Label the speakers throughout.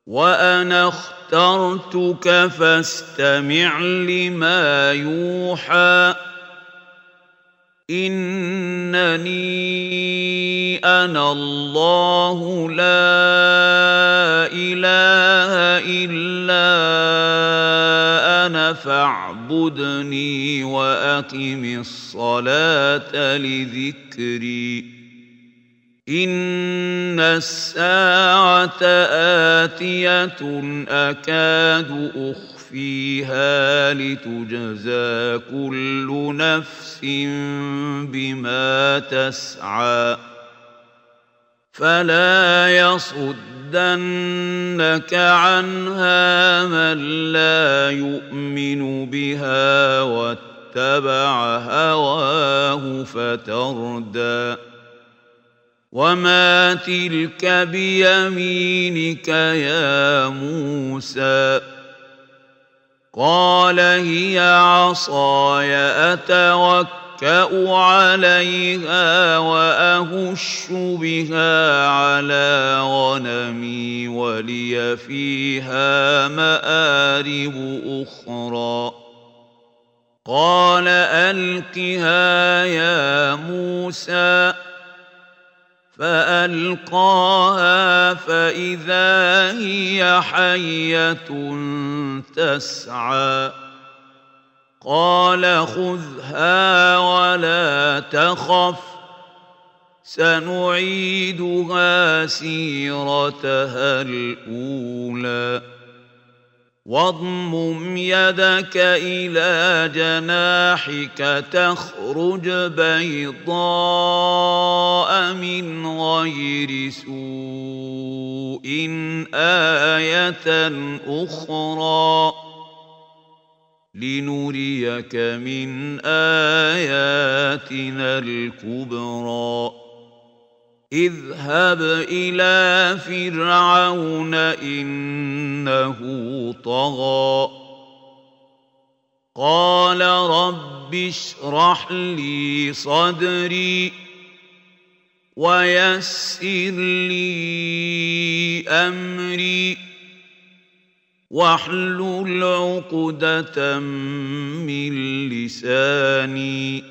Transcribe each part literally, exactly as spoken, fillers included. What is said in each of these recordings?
Speaker 1: وأنا اخترتك فاستمع لما يوحى إنني أنا الله لا إله إلا أنا فاعبدني وأقم الصلاة لذكري إن الساعة آتية أكاد أخفيها لتجزى كل نفس بما تسعى فلا يصدنك عنها من لا يؤمن بها واتبع هواه فتردى وما تلك بيمينك يا موسى قال هي عصاي أتوكأ عليها وأهش بها على غنمي ولي فيها مآرب أخرى قال ألقها يا موسى فألقاها فإذا هي حية تسعى قال خذها ولا تخف سنعيدها سيرتها الأولى واضمم يدك إلى جناحك تخرج بيضاء من غير سوء آية أخرى لنريك من آياتنا الكبرى اذهب إلى فرعون إنه طغى قال رب اشرح لي صدري ويسر لي أمري واحلل عقدة من لساني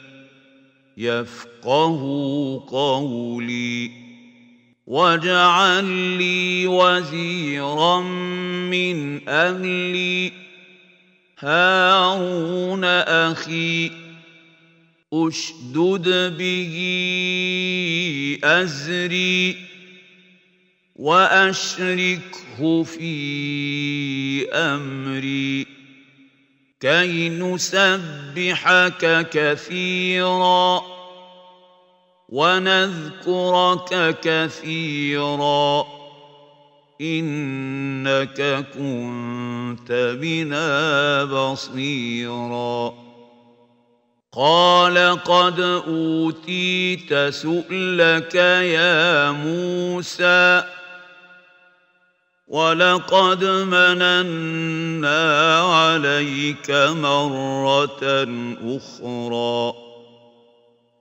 Speaker 1: يفقه قولي واجعل لي وزيرا من أهلي هارون أخي أشدد به أزري وأشركه في أمري كي نسبحك كثيرا ونذكرك كثيرا إنك كنت بنا بصيرا قال قد أوتيت سؤلك يا موسى ولقد مننا عليك مرة أخرى